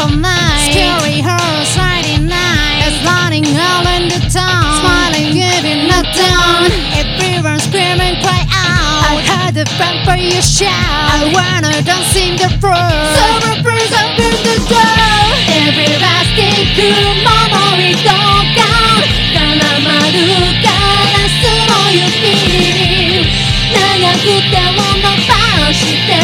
all night. Scary horse Friday night. It's running all in the town. Smiling, giving a down. Everyone screaming, cry out. I heard the vampire shout. I wanna dance in the floor. Summer breeze open the door. Every plastic memory don't count. 絡まるガラスの指長く手を伸ばして